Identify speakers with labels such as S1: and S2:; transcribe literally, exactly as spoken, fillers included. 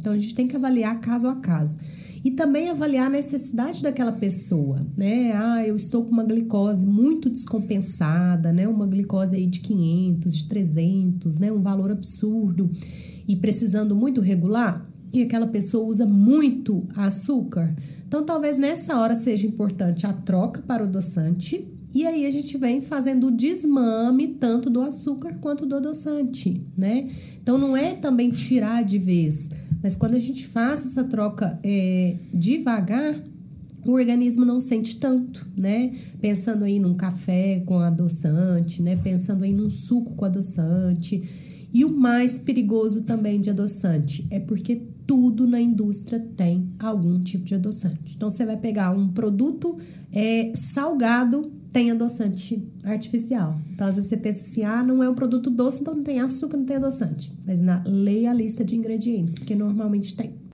S1: Então, a gente tem que avaliar caso a caso. E também avaliar a necessidade daquela pessoa, né? Ah, eu estou com uma glicose muito descompensada, né? Uma glicose aí de quinhentos, de trezentos, né? Um valor absurdo e precisando muito regular. E aquela pessoa usa muito açúcar. Então, talvez nessa hora seja importante a troca para o adoçante. E aí, a gente vem fazendo o desmame tanto do açúcar quanto do adoçante, né? Então, não é também tirar de vez. Mas quando a gente faz essa troca é, devagar, o organismo não sente tanto, né? Pensando aí num café com adoçante, né? Pensando aí num suco com adoçante. E o mais perigoso também de adoçante é porque tudo na indústria tem algum tipo de adoçante. Então, você vai pegar um produto é, salgado, tem adoçante artificial. Então, às vezes você pensa assim, ah, não é um produto doce, então não tem açúcar, não tem adoçante. Mas na, leia a lista de ingredientes, porque normalmente tem.